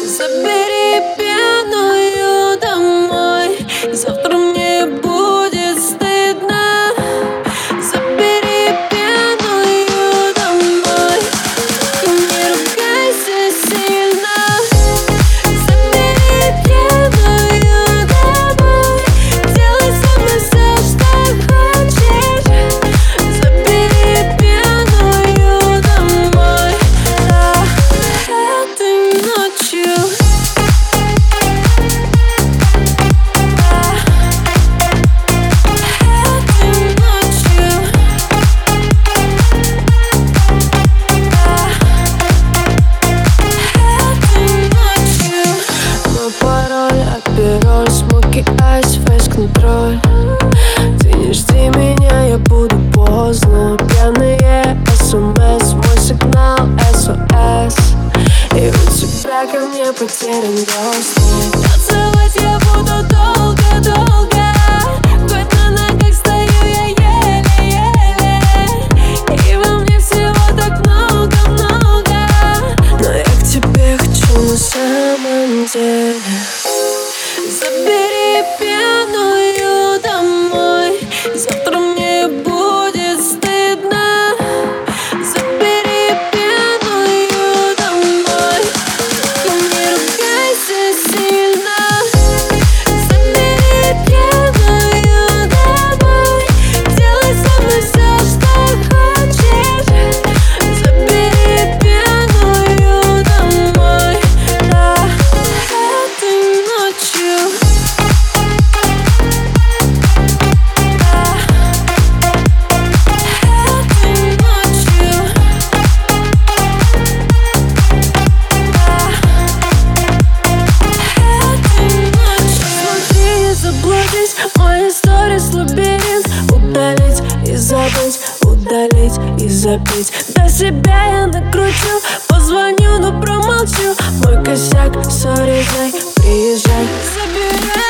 Забери пьяную домой, завтра мне будет стыдно. Забери пьяную домой, только не ругайся сильно. Забери пьяную домой, делай со мной все, что хочешь. Забери пьяную домой, да, этой ночью. Апероль, смоки, айс, фейс-контроль. Ты не жди меня, я буду поздно. Пьяные СМС, мой сигнал СОС. И у тебя ко мне потерян доступ. Танцевать я буду долго-долго. Хоть на ногах стою я еле-еле. И во мне всего так много-много. Но я к тебе хочу на самом деле. Забери пьяную домой, завтра мне будет стыдно. Забери пьяную домой, только не ругайся сильно. Забери пьяную домой, делай со мной все, что хочешь. Забери пьяную домой, да, этой ночью. Мои сторис лабиринт. Удалить и забыть, удалить и забить. До себя я накручу, позвоню, но промолчу. Мой косяк, сори, приезжай, забирай.